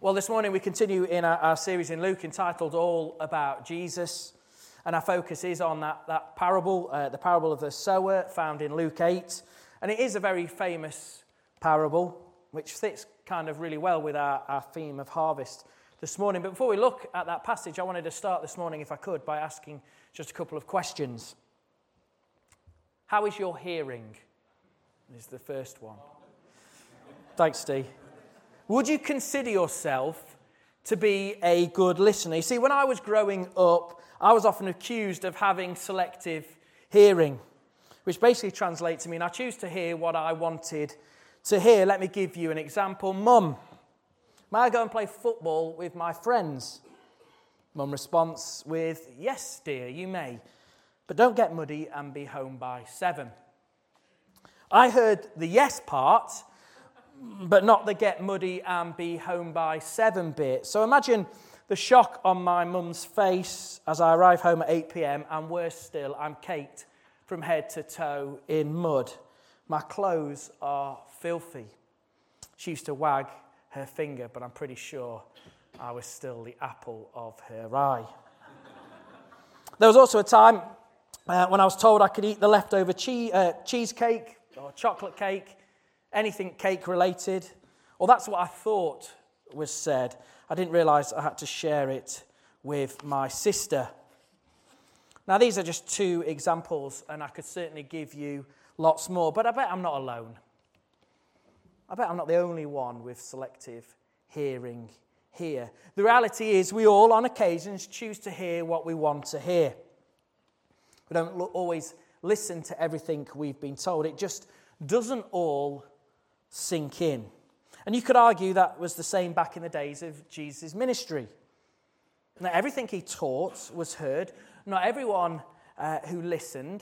Well, this morning we continue in our series in Luke entitled All About Jesus. And our focus is on that parable, the parable of the sower found in Luke 8. And it is a very famous parable, which fits kind of really well with our theme of harvest this morning. But before we look at that passage, I wanted to start this morning, if I could, by asking just a couple of questions. How is your hearing? Is the first one. Thanks, Steve. Would you consider yourself to be a good listener? You see, when I was growing up, I was often accused of having selective hearing, which basically translates to mean I choose to hear what I wanted to hear. Let me give you an example. Mum, may I go and play football with my friends? Mum responds with, yes, dear, you may, but don't get muddy and be home by 7. I heard the yes part, but not the get muddy and be home by 7 bit. So imagine the shock on my mum's face as I arrive home at 8 p.m. and worse still, I'm caked from head to toe in mud. My clothes are filthy. She used to wag her finger, but I'm pretty sure I was still the apple of her eye. There was also a time when I was told I could eat the leftover cheesecake or chocolate cake, anything cake related. Well, that's what I thought was said. I didn't realise I had to share it with my sister. Now, these are just 2 examples, and I could certainly give you lots more, but I bet I'm not alone. I bet I'm not the only one with selective hearing here. The reality is we all, on occasions, choose to hear what we want to hear. We don't always listen to everything we've been told. It just doesn't all sink in. And you could argue that was the same back in the days of Jesus' ministry. Not everything he taught was heard. Not everyone who listened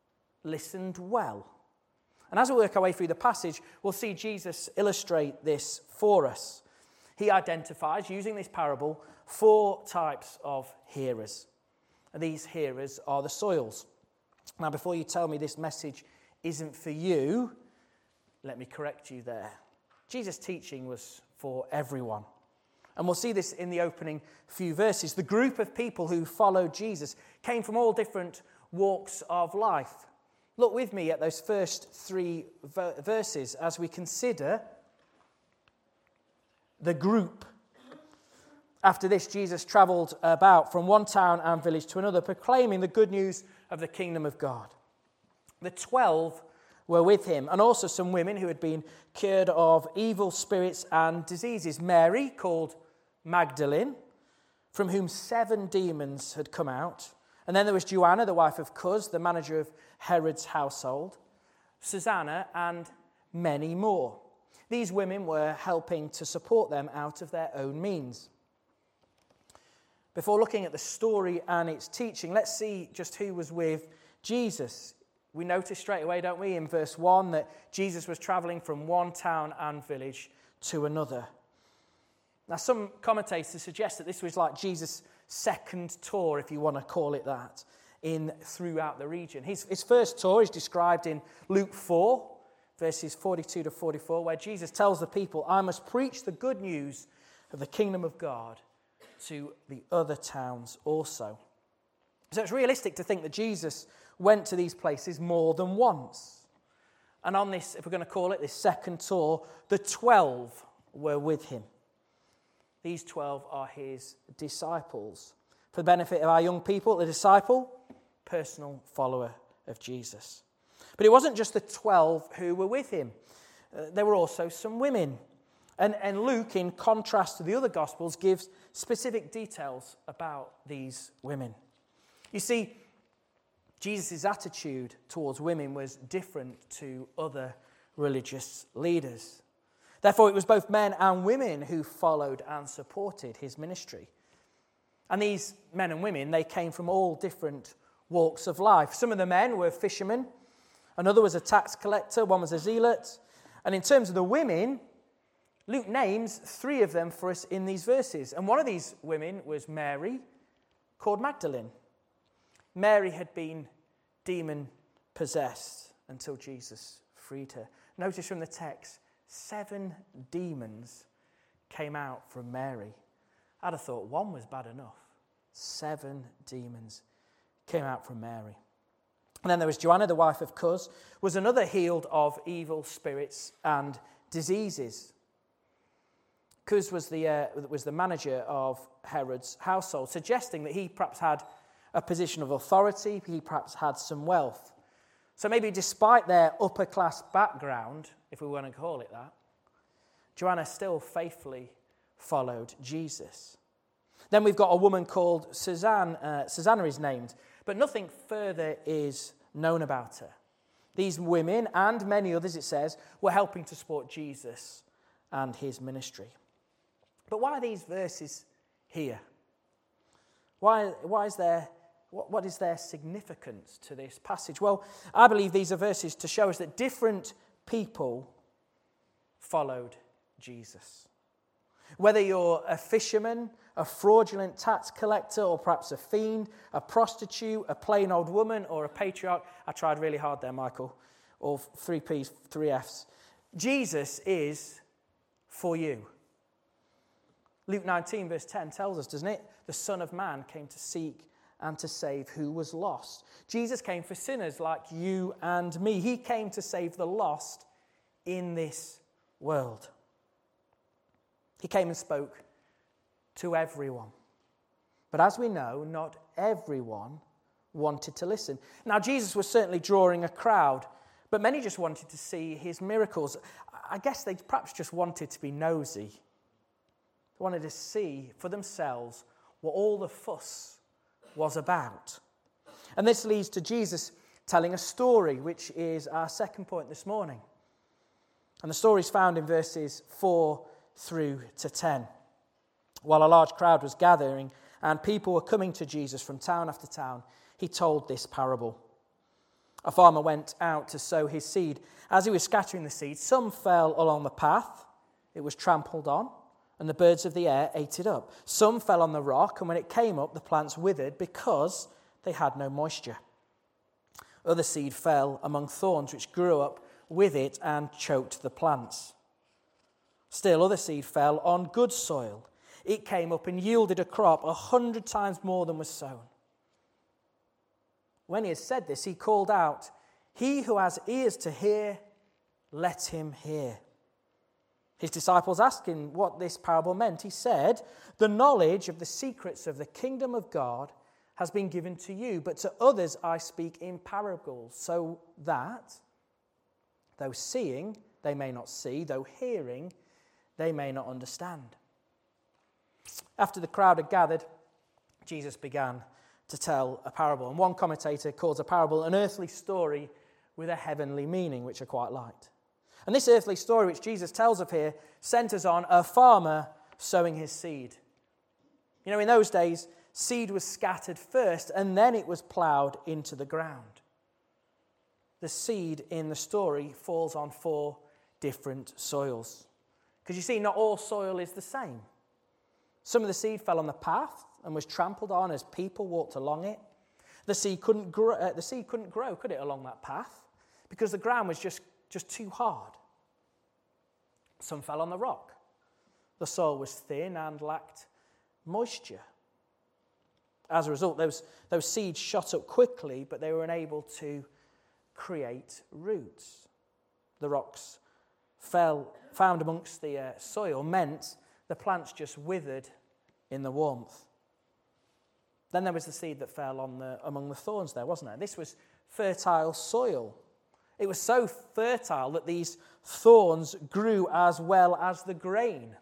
well. And as we work our way through the passage, we'll see Jesus illustrate this for us. He identifies, using this parable, 4 types of hearers. And these hearers are the soils. Now, before you tell me this message isn't for you, let me correct you there. Jesus' teaching was for everyone. And we'll see this in the opening few verses. The group of people who followed Jesus came from all different walks of life. Look with me at those first 3 verses as we consider the group. After this, Jesus travelled about from one town and village to another, proclaiming the good news of the kingdom of God. The 12 were with him, and also some women who had been cured of evil spirits and diseases. Mary, called Magdalene, from whom 7 demons had come out. And then there was Joanna, the wife of Cus, the manager of Herod's household, Susanna, and many more. These women were helping to support them out of their own means. Before looking at the story and its teaching, let's see just who was with Jesus. We notice straight away, don't we, in verse 1, that Jesus was travelling from one town and village to another. Now, some commentators suggest that this was like Jesus' second tour, if you want to call it that, throughout the region. His first tour is described in Luke 4, verses 42 to 44, where Jesus tells the people, I must preach the good news of the kingdom of God to the other towns also. So it's realistic to think that Jesus went to these places more than once. And on this, if we're going to call it this second tour, the 12 were with him. These 12 are his disciples. For the benefit of our young people, the disciple, personal follower of Jesus. But it wasn't just the 12 who were with him. There were also some women. And Luke, in contrast to the other Gospels, gives specific details about these women. You see, Jesus' attitude towards women was different to other religious leaders. Therefore, it was both men and women who followed and supported his ministry. And these men and women, they came from all different walks of life. Some of the men were fishermen, another was a tax collector, one was a zealot. And in terms of the women, Luke names 3 of them for us in these verses. And one of these women was Mary, called Magdalene. Mary had been demon-possessed until Jesus freed her. Notice from the text, 7 demons came out from Mary. I'd have thought one was bad enough. 7 demons came out from Mary. And then there was Joanna, the wife of Cuz, was another healed of evil spirits and diseases. Cuz was the manager of Herod's household, suggesting that he perhaps had a position of authority, he perhaps had some wealth. So maybe despite their upper class background, if we want to call it that, Joanna still faithfully followed Jesus. Then we've got a woman called Susanna is named, but nothing further is known about her. These women and many others, it says, were helping to support Jesus and his ministry. But why are these verses here? What is their significance to this passage? Well, I believe these are verses to show us that different people followed Jesus. Whether you're a fisherman, a fraudulent tax collector, or perhaps a fiend, a prostitute, a plain old woman, or a patriarch. I tried really hard there, Michael. Or 3 P's, 3 F's. Jesus is for you. Luke 19 verse 10 tells us, doesn't it? The Son of Man came to seek and to save who was lost. Jesus came for sinners like you and me. He came to save the lost in this world. He came and spoke to everyone. But as we know, not everyone wanted to listen. Now, Jesus was certainly drawing a crowd, but many just wanted to see his miracles. I guess they perhaps just wanted to be nosy. They wanted to see for themselves what all the fuss was about. And this leads to Jesus telling a story, which is our second point this morning. And the story is found in verses 4 through to 10. While a large crowd was gathering and people were coming to Jesus from town after town, he told this parable. A farmer went out to sow his seed. As he was scattering the seed, some fell along the path. It was trampled on, and the birds of the air ate it up. Some fell on the rock, and when it came up, the plants withered because they had no moisture. Other seed fell among thorns, which grew up with it and choked the plants. Still, other seed fell on good soil. It came up and yielded a crop 100 times more than was sown. When he had said this, he called out, "He who has ears to hear, let him hear." His disciples asked him what this parable meant. He said, "The knowledge of the secrets of the kingdom of God has been given to you, but to others I speak in parables, so that, though seeing, they may not see, though hearing, they may not understand." After the crowd had gathered, Jesus began to tell a parable. And one commentator calls a parable an earthly story with a heavenly meaning, which I quite liked. And this earthly story, which Jesus tells of here, centers on a farmer sowing his seed. You know, in those days, seed was scattered first, and then it was ploughed into the ground. The seed in the story falls on 4 different soils. Because you see, not all soil is the same. Some of the seed fell on the path and was trampled on as people walked along it. The seed couldn't grow, could it, along that path? Because the ground was just too hard. Some fell on the rock. The soil was thin and lacked moisture. As a result, those seeds shot up quickly, but they were unable to create roots. The rocks found amongst the soil meant the plants just withered in the warmth. Then there was the seed that fell among the thorns there, wasn't there? This was fertile soil. It was so fertile that these thorns grew as well as the grain.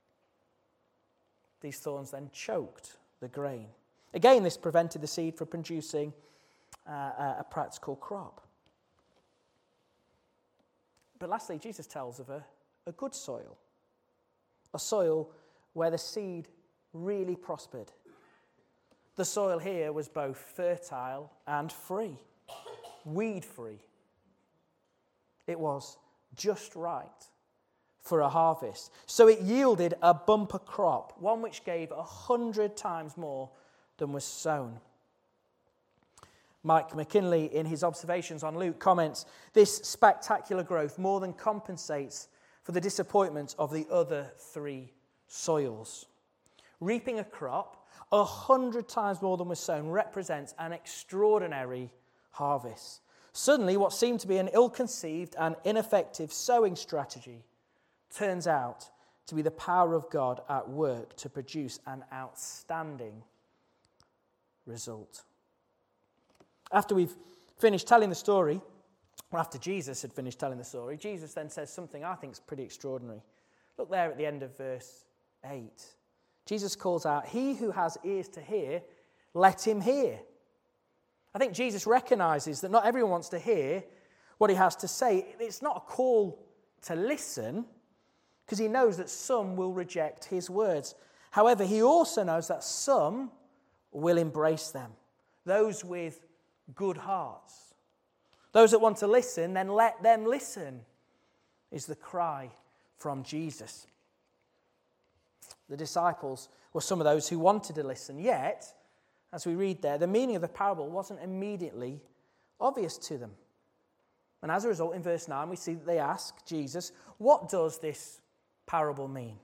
These thorns then choked the grain. Again, this prevented the seed from producing a practical crop. But lastly, Jesus tells of a good soil. A soil where the seed really prospered. The soil here was both fertile and free, weed-free. It was just right for a harvest. So it yielded a bumper crop, one which gave 100 times more than was sown. Mike McKinley, in his observations on Luke, comments, "This spectacular growth more than compensates for the disappointment of the other 3 soils. Reaping a crop 100 times more than was sown represents an extraordinary harvest. Suddenly, what seemed to be an ill-conceived and ineffective sowing strategy turns out to be the power of God at work to produce an outstanding result. After we've finished telling the story, or after Jesus had finished telling the story, Jesus then says something I think is pretty extraordinary. Look there at the end of verse 8. Jesus calls out, "He who has ears to hear, let him hear." I think Jesus recognizes that not everyone wants to hear what he has to say. It's not a call to listen, because he knows that some will reject his words. However, he also knows that some will embrace them. Those with good hearts. Those that want to listen, then let them listen, is the cry from Jesus. The disciples were some of those who wanted to listen, yet, as we read there, the meaning of the parable wasn't immediately obvious to them. And as a result, in verse 9, we see that they ask Jesus, "What does this parable mean?"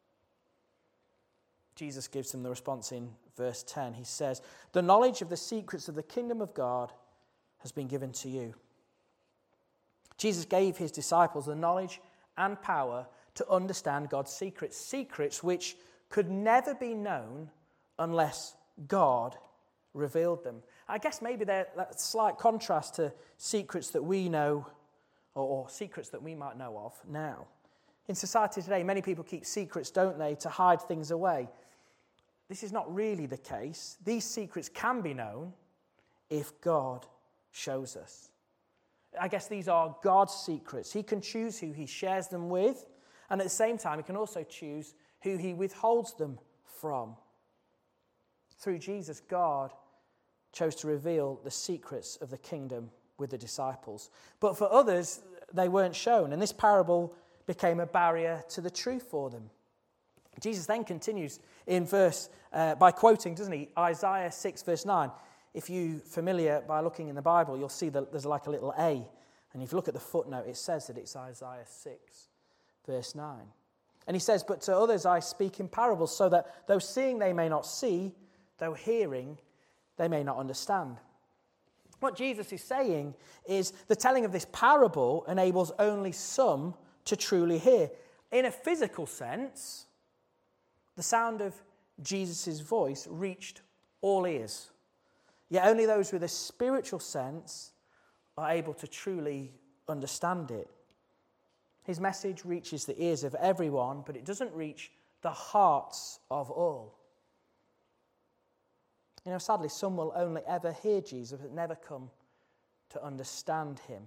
Jesus gives them the response in verse 10. He says, "The knowledge of the secrets of the kingdom of God has been given to you." Jesus gave his disciples the knowledge and power to understand God's secrets, secrets which could never be known unless God revealed them. I guess maybe they're a slight contrast to secrets that we know, or secrets that we might know of now. In society today, many people keep secrets, don't they, to hide things away. This is not really the case. These secrets can be known if God shows us. I guess these are God's secrets. He can choose who he shares them with, and at the same time, he can also choose who he withholds them from. Through Jesus, God chose to reveal the secrets of the kingdom with the disciples. But for others, they weren't shown, and this parable became a barrier to the truth for them. Jesus then continues in verse by quoting, doesn't he, Isaiah 6 verse 9. If you're familiar by looking in the Bible, you'll see that there's like a little A, and if you look at the footnote, it says that it's Isaiah 6 verse 9. And he says, "But to others I speak in parables, so that though seeing they may not see, though hearing they may not understand." What Jesus is saying is the telling of this parable enables only some to truly hear. In a physical sense, the sound of Jesus' voice reached all ears. Yet only those with a spiritual sense are able to truly understand it. His message reaches the ears of everyone, but it doesn't reach the hearts of all. You know, sadly, some will only ever hear Jesus, but never come to understand him.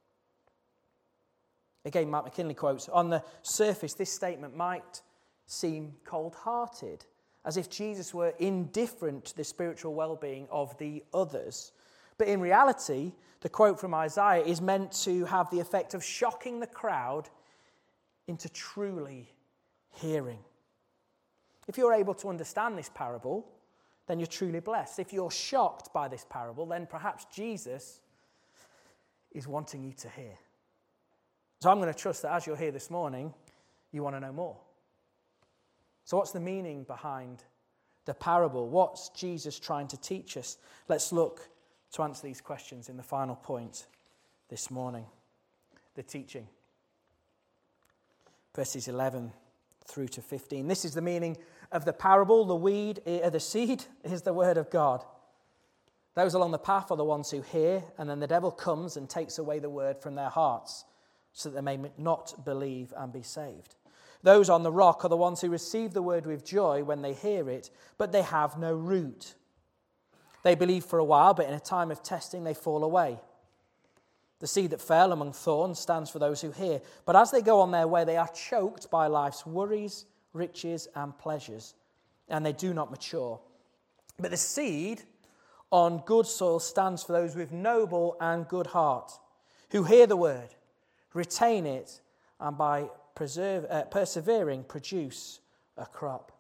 Again, Mark McKinley quotes, "On the surface, this statement might seem cold-hearted, as if Jesus were indifferent to the spiritual well-being of the others. But in reality, the quote from Isaiah is meant to have the effect of shocking the crowd into truly hearing. If you're able to understand this parable, then you're truly blessed. If you're shocked by this parable, then perhaps Jesus is wanting you to hear. So I'm going to trust that as you're here this morning, you want to know more. So what's the meaning behind the parable? What's Jesus trying to teach us? Let's look to answer these questions in the final point this morning. The teaching. Verses 11 through to 15. This is the meaning of the parable. The seed is the word of God. Those along the path are the ones who hear, and then the devil comes and takes away the word from their hearts, so that they may not believe and be saved. Those on the rock are the ones who receive the word with joy when they hear it, but they have no root. They believe for a while, but in a time of testing they fall away. The seed that fell among thorns stands for those who hear, but as they go on their way, they are choked by life's worries, riches, and pleasures, and they do not mature. But the seed on good soil stands for those with noble and good heart, who hear the word, retain it, and by persevering produce a crop.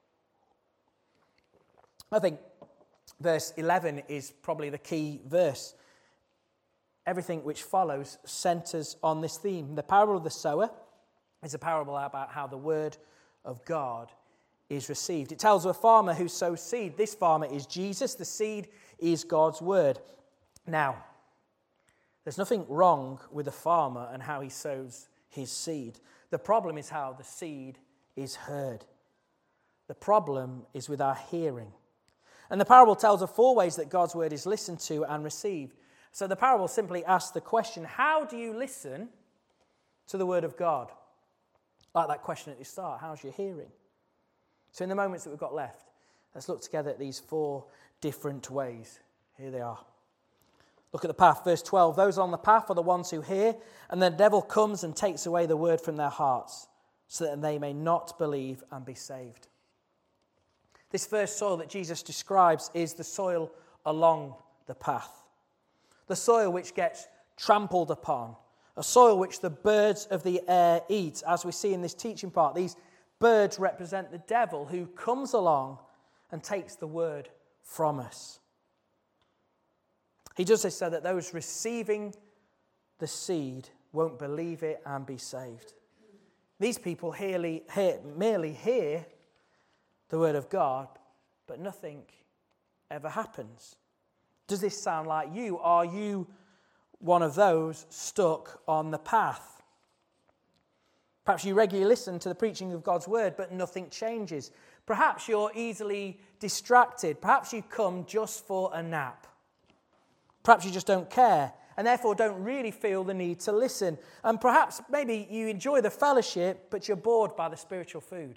I think verse 11 is probably the key verse. Everything which follows centers on this theme. The parable of the sower is a parable about how the word of God is received. It tells of a farmer who sows seed. This farmer is Jesus. The seed is God's word. Now, there's nothing wrong with a farmer and how he sows his seed. The problem is how the seed is heard. The problem is with our hearing. And the parable tells of 4 ways that God's word is listened to and received. So the parable simply asks the question, how do you listen to the word of God? Like that question at the start, how's your hearing? So in the moments that we've got left, let's look together at these 4 different ways. Here they are. Look at the path, verse 12. Those on the path are the ones who hear, and the devil comes and takes away the word from their hearts, so that they may not believe and be saved. This first soil that Jesus describes is the soil along the path. The soil which gets trampled upon. A soil which the birds of the air eat. As we see in this teaching part, these birds represent the devil who comes along and takes the word from us. He does this so that those receiving the seed won't believe it and be saved. These people merely hear the word of God, but nothing ever happens. Does this sound like you? Are you one of those stuck on the path? Perhaps you regularly listen to the preaching of God's word, but nothing changes. Perhaps you're easily distracted. Perhaps you come just for a nap. Perhaps you just don't care and therefore don't really feel the need to listen. And perhaps maybe you enjoy the fellowship, but you're bored by the spiritual food.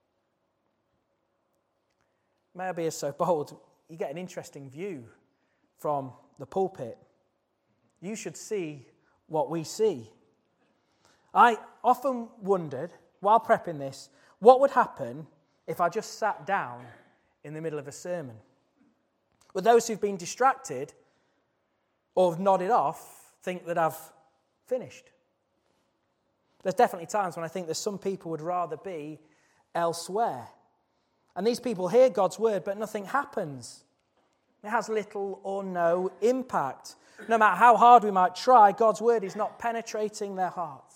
May I be so bold? You get an interesting view from the pulpit. You should see what we see. I often wondered, while prepping this, what would happen if I just sat down in the middle of a sermon? Would those who've been distracted or have nodded off think that I've finished? There's definitely times when I think that some people would rather be elsewhere. And these people hear God's word, but nothing happens. It has little or no impact. No matter how hard we might try, God's word is not penetrating their hearts.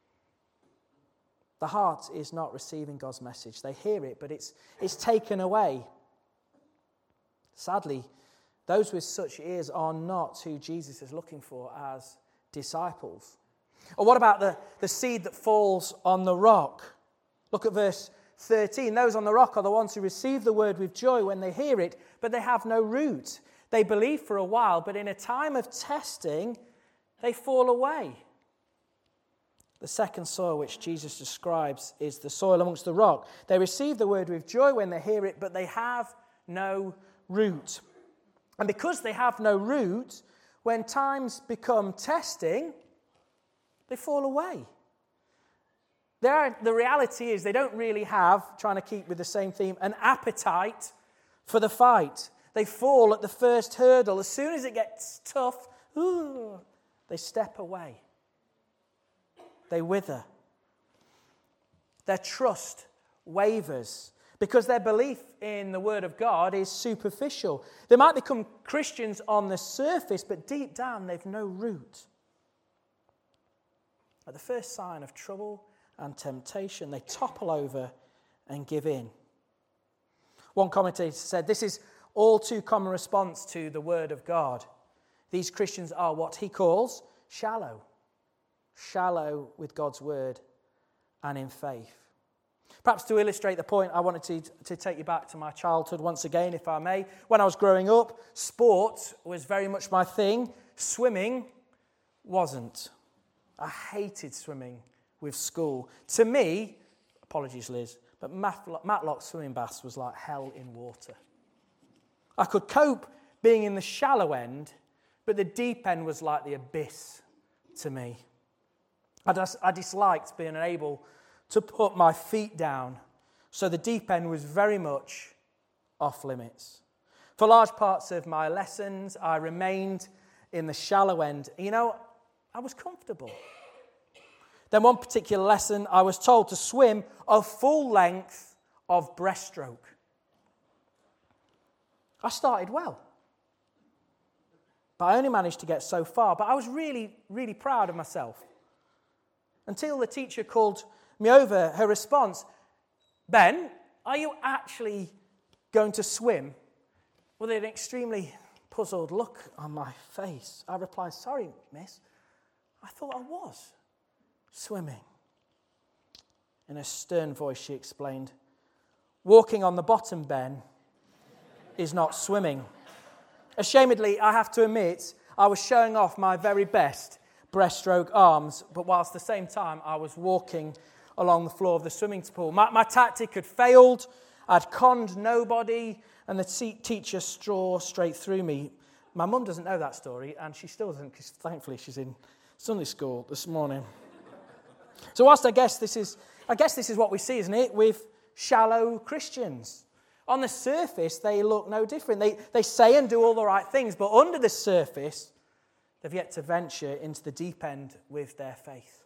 The heart is not receiving God's message. They hear it, but it's taken away. Sadly, those with such ears are not who Jesus is looking for as disciples. Or what about the seed that falls on the rock? Look at verse 13. Those on the rock are the ones who receive the word with joy when they hear it, but they have no root. They believe for a while, but in a time of testing, they fall away. The second soil which Jesus describes is the soil amongst the rock. They receive the word with joy when they hear it, but they have no root. And because they have no root, when times become testing, they fall away. The reality is they don't really have, trying to keep with the same theme, an appetite for the fight. They fall at the first hurdle. As soon as it gets tough, they step away. They wither. Their trust wavers because their belief in the Word of God is superficial. They might become Christians on the surface, but deep down they've no root. At the first sign of trouble and temptation, they topple over and give in. One commentator said, this is all too common response to the Word of God. These Christians are what he calls shallow. Shallow with God's word and in faith. Perhaps to illustrate the point, I wanted to take you back to my childhood once again, if I may. When I was growing up, sport was very much my thing. Swimming wasn't. I hated swimming with school. To me, apologies Liz, but Matlock swimming baths was like hell in water. I could cope being in the shallow end, but the deep end was like the abyss to me. I disliked being unable to put my feet down, so the deep end was very much off limits. For large parts of my lessons, I remained in the shallow end. I was comfortable. Then one particular lesson, I was told to swim a full length of breaststroke. I started well, but I only managed to get so far. But I was really, really proud of myself. Until the teacher called me over, her response, Ben, are you actually going to swim? With an extremely puzzled look on my face, I replied, sorry, miss, I thought I was swimming. In a stern voice, she explained, walking on the bottom, Ben, is not swimming. Ashamedly, I have to admit, I was showing off my very best breaststroke arms, but whilst at the same time I was walking along the floor of the swimming pool. My tactic had failed, I'd conned nobody, and the teacher saw straight through me. My mum doesn't know that story, and she still doesn't, because thankfully she's in Sunday school this morning. So whilst I guess this is what we see, isn't it, with shallow Christians. On the surface, they look no different. They say and do all the right things, but under the surface, they've yet to venture into the deep end with their faith.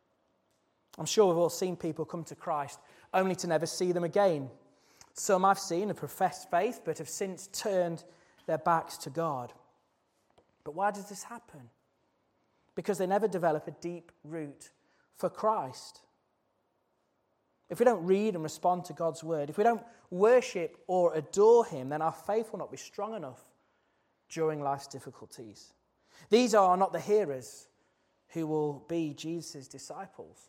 I'm sure we've all seen people come to Christ only to never see them again. Some I've seen have professed faith, but have since turned their backs to God. But why does this happen? Because they never develop a deep root for Christ. If we don't read and respond to God's word, if we don't worship or adore him, then our faith will not be strong enough during life's difficulties. These are not the hearers who will be Jesus' disciples.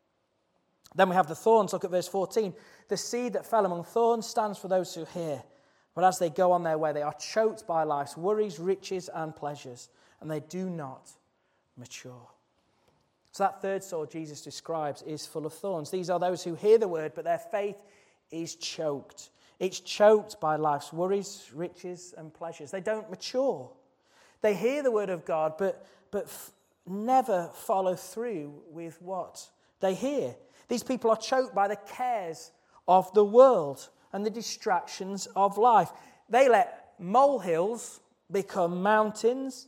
Then we have the thorns. Look at verse 14. The seed that fell among thorns stands for those who hear. But as they go on their way, they are choked by life's worries, riches, and pleasures, and they do not mature. So that third soil Jesus describes is full of thorns. These are those who hear the word, but their faith is choked. It's choked by life's worries, riches, and pleasures. They don't mature. They hear the word of God, but never follow through with what they hear. These people are choked by the cares of the world and the distractions of life. They let molehills become mountains.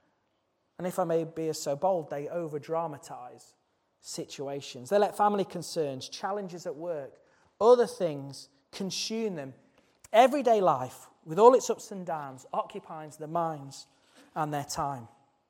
And if I may be so bold, they over-dramatize situations. They let family concerns, challenges at work, other things consume them. Everyday life, with all its ups and downs, occupies their minds and their time.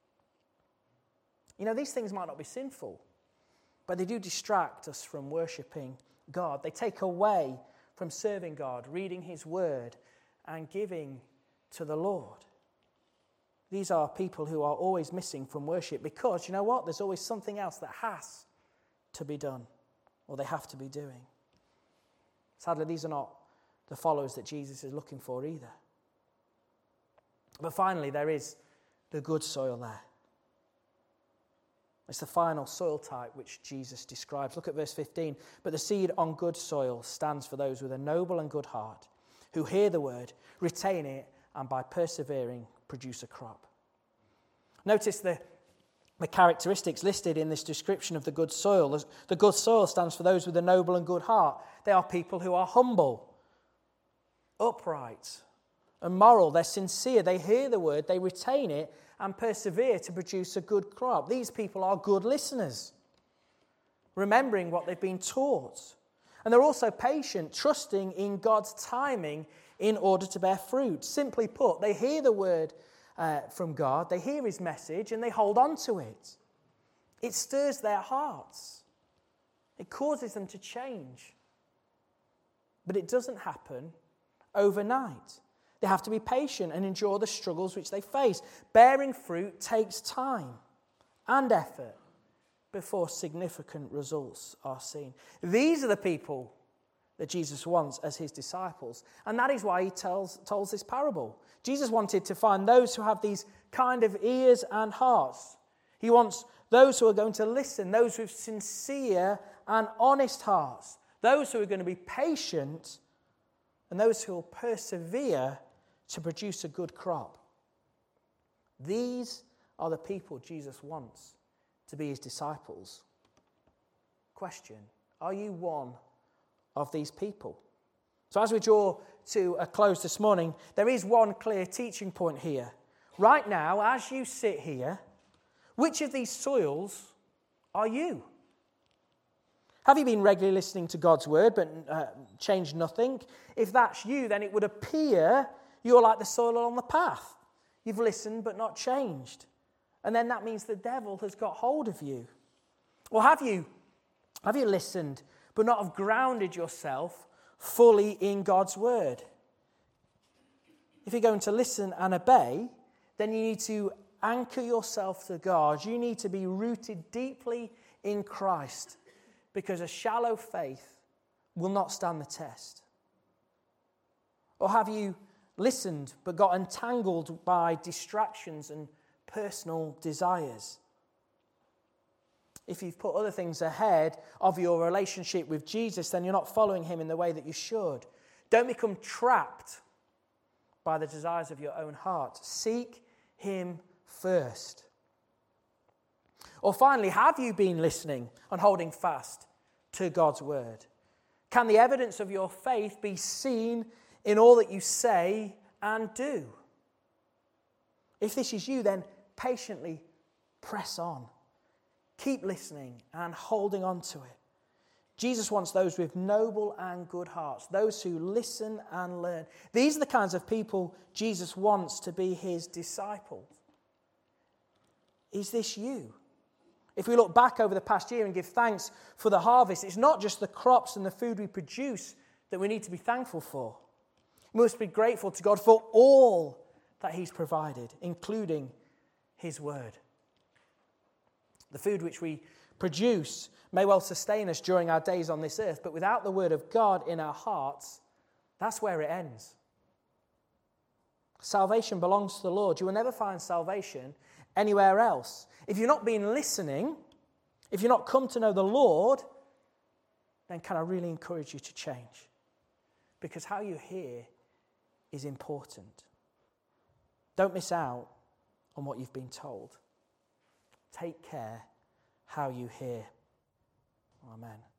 You know, these things might not be sinful, but they do distract us from worshipping God. They take away from serving God, reading his word, and giving to the Lord. These are people who are always missing from worship because, you know what? There's always something else that has to be done, or they have to be doing. Sadly, these are not the followers that Jesus is looking for either. But finally, there is the good soil there. It's the final soil type which Jesus describes. Look at verse 15. But the seed on good soil stands for those with a noble and good heart, who hear the word, retain it, and by persevering produce a crop. Notice the characteristics listed in this description of the good soil. The good soil stands for those with a noble and good heart. They are people who are humble, upright, and moral. They're sincere. They hear the word, they retain it, and persevere to produce a good crop. These people are good listeners, remembering what they've been taught. And they're also patient, trusting in God's timing in order to bear fruit. Simply put, they hear the word from God, they hear his message, and they hold on to it. It stirs their hearts. It causes them to change. But it doesn't happen overnight. They have to be patient and endure the struggles which they face. Bearing fruit takes time and effort before significant results are seen. These are the people that Jesus wants as his disciples. And that is why he tells this parable. Jesus wanted to find those who have these kind of ears and hearts. He wants those who are going to listen, those with sincere and honest hearts, those who are going to be patient, and those who will persevere to produce a good crop. These are the people Jesus wants to be his disciples. Question: are you one of these people? So as we draw to a close this morning, there is one clear teaching point here. Right now, as you sit here, which of these soils are you? Have you been regularly listening to God's word but changed nothing? If that's you, then it would appear you're like the soil on the path. You've listened but not changed. And then that means the devil has got hold of you. Or have you listened but not have grounded yourself fully in God's word. If you're going to listen and obey, then you need to anchor yourself to God. You need to be rooted deeply in Christ, because a shallow faith will not stand the test. Or have you listened but got entangled by distractions and personal desires? If you've put other things ahead of your relationship with Jesus, then you're not following him in the way that you should. Don't become trapped by the desires of your own heart. Seek him first. Or finally, have you been listening and holding fast to God's word? Can the evidence of your faith be seen in all that you say and do? If this is you, then patiently press on. Keep listening and holding on to it. Jesus wants those with noble and good hearts, those who listen and learn. These are the kinds of people Jesus wants to be his disciples. Is this you? If we look back over the past year and give thanks for the harvest, it's not just the crops and the food we produce that we need to be thankful for. We must be grateful to God for all that he's provided, including his word. The food which we produce may well sustain us during our days on this earth, but without the word of God in our hearts, that's where it ends. Salvation belongs to the Lord. You will never find salvation anywhere else. If you've not been listening, if you've not come to know the Lord, then can I really encourage you to change? Because how you hear is important. Don't miss out on what you've been told. Take care how you hear. Amen.